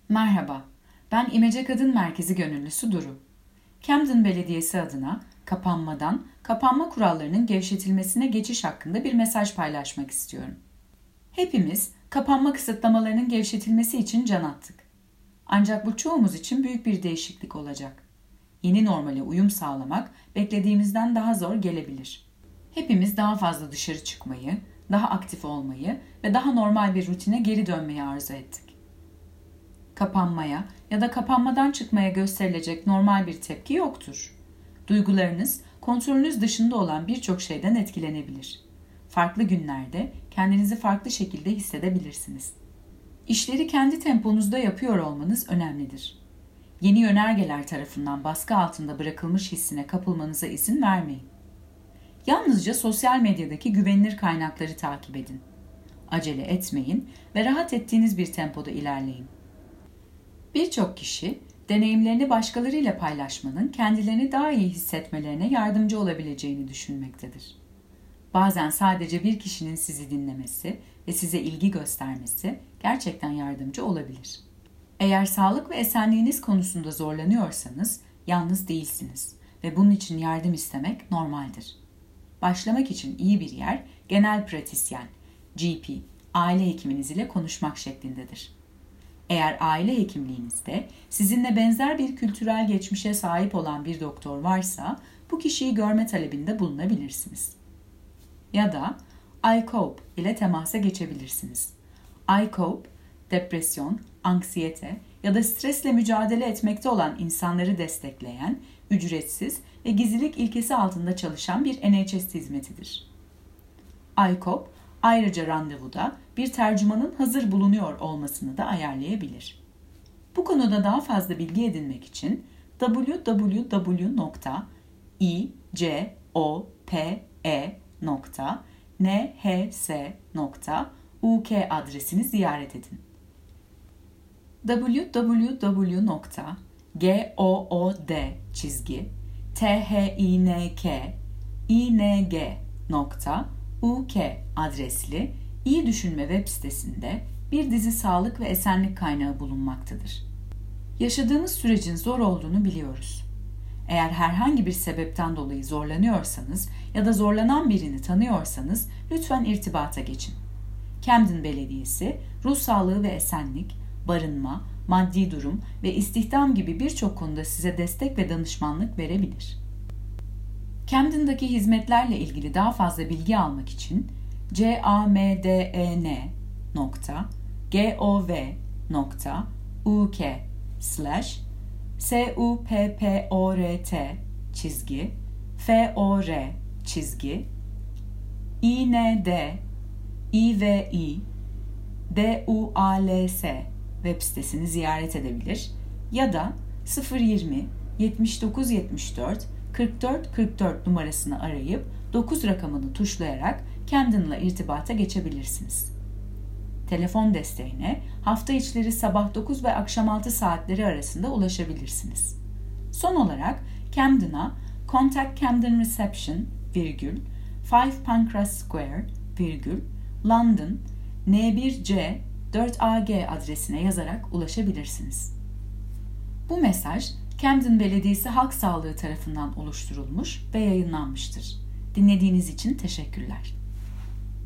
Merhaba, ben İmece Kadın Merkezi Gönüllüsü Duru. Camden Belediyesi adına kapanmadan kapanma kurallarının gevşetilmesine geçiş hakkında bir mesaj paylaşmak istiyorum. Hepimiz kapanma kısıtlamalarının gevşetilmesi için can attık. Ancak bu çoğumuz için büyük bir değişiklik olacak. Yeni normale uyum sağlamak beklediğimizden daha zor gelebilir. Hepimiz daha fazla dışarı çıkmayı, daha aktif olmayı ve daha normal bir rutine geri dönmeyi arzu ettik. Kapanmaya ya da kapanmadan çıkmaya gösterilecek normal bir tepki yoktur. Duygularınız kontrolünüz dışında olan birçok şeyden etkilenebilir. Farklı günlerde kendinizi farklı şekilde hissedebilirsiniz. İşleri kendi temponuzda yapıyor olmanız önemlidir. Yeni yönergeler tarafından baskı altında bırakılmış hissine kapılmanıza izin vermeyin. Yalnızca sosyal medyadaki güvenilir kaynakları takip edin. Acele etmeyin ve rahat ettiğiniz bir tempoda ilerleyin. Birçok kişi deneyimlerini başkalarıyla paylaşmanın kendilerini daha iyi hissetmelerine yardımcı olabileceğini düşünmektedir. Bazen sadece bir kişinin sizi dinlemesi ve size ilgi göstermesi gerçekten yardımcı olabilir. Eğer sağlık ve esenliğiniz konusunda zorlanıyorsanız yalnız değilsiniz ve bunun için yardım istemek normaldir. Başlamak için iyi bir yer genel pratisyen, GP, aile hekiminiz ile konuşmak şeklindedir. Eğer aile hekimliğinizde sizinle benzer bir kültürel geçmişe sahip olan bir doktor varsa bu kişiyi görme talebinde bulunabilirsiniz. Ya da iCope ile temasa geçebilirsiniz. iCope, depresyon, anksiyete ya da stresle mücadele etmekte olan insanları destekleyen, ücretsiz ve gizlilik ilkesi altında çalışan bir NHS hizmetidir. iCope, ayrıca randevuda bir tercümanın hazır bulunuyor olmasını da ayarlayabilir. Bu konuda daha fazla bilgi edinmek için www.icope.nhs.uk adresini ziyaret edin. www.good-think.uk adresli İyi Düşünme web sitesinde bir dizi sağlık ve esenlik kaynağı bulunmaktadır. Yaşadığımız sürecin zor olduğunu biliyoruz. Eğer herhangi bir sebepten dolayı zorlanıyorsanız ya da zorlanan birini tanıyorsanız lütfen irtibata geçin. Camden Belediyesi, ruh sağlığı ve esenlik, barınma, maddi durum ve istihdam gibi birçok konuda size destek ve danışmanlık verebilir. Camden'daki hizmetlerle ilgili daha fazla bilgi almak için support.support.uk/support/ind-ivi-duals web sitesini ziyaret edebilir ya da 020 79 74 44 44 numarasını arayıp 9 rakamını tuşlayarak Camden'la irtibata geçebilirsiniz. Telefon desteğine hafta içleri sabah 9 ve akşam 6 saatleri arasında ulaşabilirsiniz. Son olarak Camden'a Contact Camden Reception, 5 Pancras Square, London, N1C 4AG adresine yazarak ulaşabilirsiniz. Bu mesaj Camden Belediyesi Halk Sağlığı tarafından oluşturulmuş ve yayınlanmıştır. Dinlediğiniz için teşekkürler.